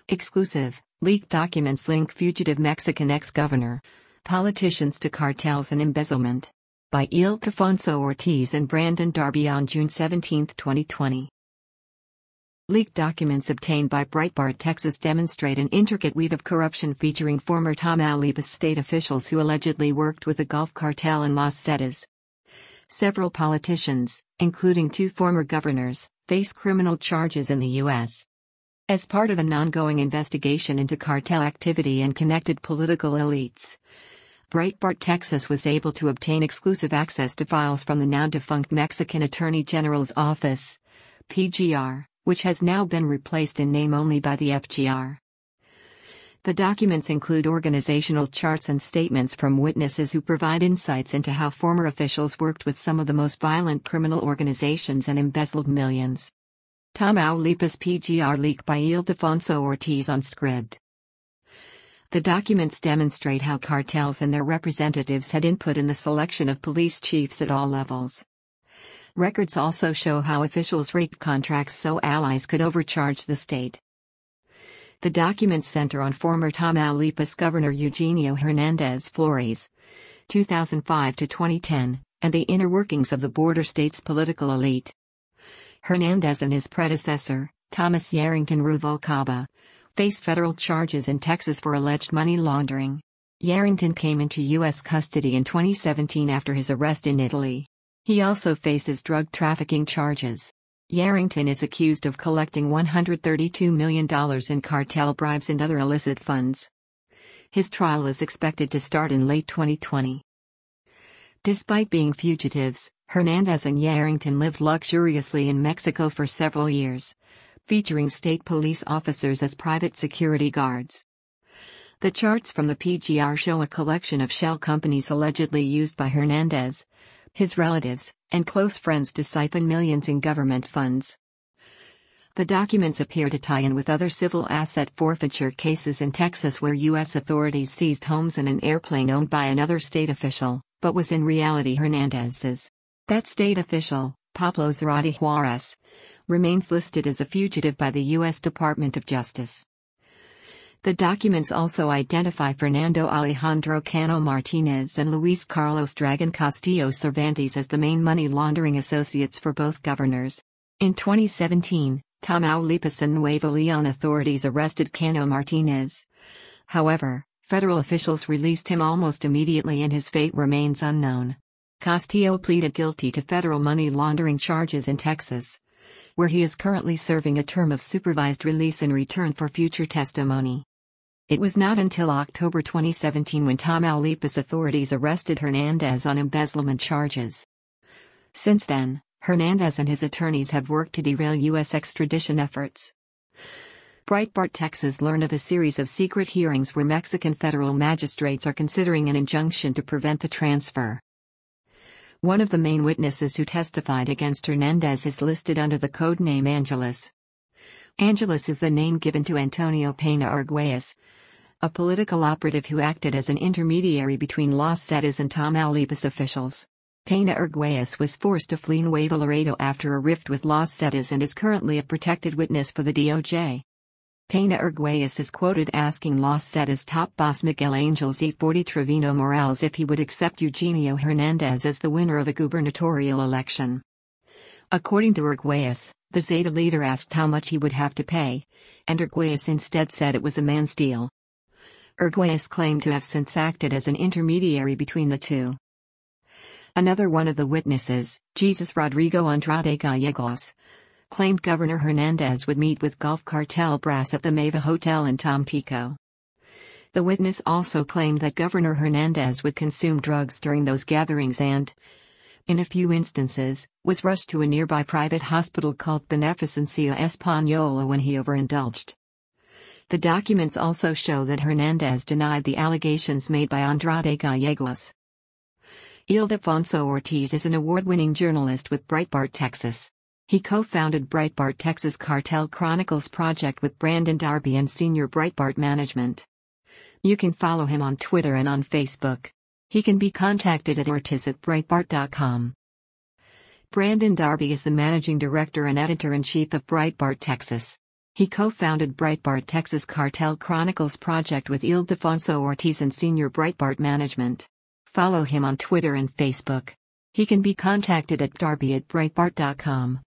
Exclusive, leaked documents link fugitive Mexican ex-governor, politicians to cartels and embezzlement. By Ildefonso Ortiz and Brandon Darby on June 17, 2020. Leaked documents obtained by Breitbart Texas demonstrate an intricate weave of corruption featuring former Tamaulipas state officials who allegedly worked with the Gulf Cartel and Los Zetas. Several politicians, including 2 former governors, face criminal charges in the U.S. as part of an ongoing investigation into cartel activity and connected political elites. Breitbart Texas was able to obtain exclusive access to files from the now-defunct Mexican Attorney General's Office, PGR, which has now been replaced in name only by the FGR. The documents include organizational charts and statements from witnesses who provide insights into how former officials worked with some of the most violent criminal organizations and embezzled millions. Tamaulipas PGR leak by Ildefonso Ortiz on Scribd. The documents demonstrate how cartels and their representatives had input in the selection of police chiefs at all levels. Records also show how officials rigged contracts so allies could overcharge the state. The documents center on former Tamaulipas Governor Eugenio Hernandez Flores, 2005 to 2010, and the inner workings of the border state's political elite. Hernandez and his predecessor, Thomas Yarrington Ruvalcaba, face federal charges in Texas for alleged money laundering. Yarrington came into U.S. custody in 2017 after his arrest in Italy. He also faces drug trafficking charges. Yarrington is accused of collecting $132 million in cartel bribes and other illicit funds. His trial is expected to start in late 2020. Despite being fugitives, Hernandez and Yarrington lived luxuriously in Mexico for several years, featuring state police officers as private security guards. The charts from the PGR show a collection of shell companies allegedly used by Hernandez, his relatives, and close friends to siphon millions in government funds. The documents appear to tie in with other civil asset forfeiture cases in Texas where U.S. authorities seized homes and an airplane owned by another state official, but was in reality Hernandez's. That state official, Pablo Zarate Juarez, remains listed as a fugitive by the U.S. Department of Justice. The documents also identify Fernando Alejandro Cano Martinez and Luis Carlos Dragon Castillo Cervantes as the main money laundering associates for both governors. In 2017, Tamaulipas and Nuevo Leon authorities arrested Cano Martinez. However, federal officials released him almost immediately and his fate remains unknown. Castillo pleaded guilty to federal money laundering charges in Texas, where he is currently serving a term of supervised release in return for future testimony. It was not until October 2017 when Tamaulipas authorities arrested Hernandez on embezzlement charges. Since then, Hernandez and his attorneys have worked to derail U.S. extradition efforts. Breitbart Texas learned of a series of secret hearings where Mexican federal magistrates are considering an injunction to prevent the transfer. One of the main witnesses who testified against Hernandez is listed under the codename Angeles. Angeles is the name given to Antonio Pena Arguelles, a political operative who acted as an intermediary between Los Zetas and Tamaulipas officials. Pena Arguelles was forced to flee Nuevo Laredo after a rift with Los Zetas and is currently a protected witness for the DOJ. Pena Arguelles is quoted asking Los Zetas top boss Miguel Angel Z40 Trevino Morales if he would accept Eugenio Hernandez as the winner of a gubernatorial election. According to Arguelles, the Zeta leader asked how much he would have to pay, and Arguelles instead said it was a man's deal. Arguelles claimed to have since acted as an intermediary between the two. Another one of the witnesses, Jesus Rodrigo Andrade Gallegos, claimed Governor Hernandez would meet with Gulf Cartel brass at the Meva Hotel in Tampico. The witness also claimed that Governor Hernandez would consume drugs during those gatherings and, in a few instances, was rushed to a nearby private hospital called Beneficencia Española when he overindulged. The documents also show that Hernandez denied the allegations made by Andrade Gallegos. Ildefonso Ortiz is an award-winning journalist with Breitbart Texas. He co-founded Breitbart Texas Cartel Chronicles project with Brandon Darby and senior Breitbart management. You can follow him on Twitter and on Facebook. He can be contacted at ortiz@breitbart.com. Brandon Darby is the managing director and editor-in-chief of Breitbart Texas. He co-founded Breitbart Texas Cartel Chronicles project with Ildefonso Ortiz and Senior Breitbart Management. Follow him on Twitter and Facebook. He can be contacted at darby@breitbart.com.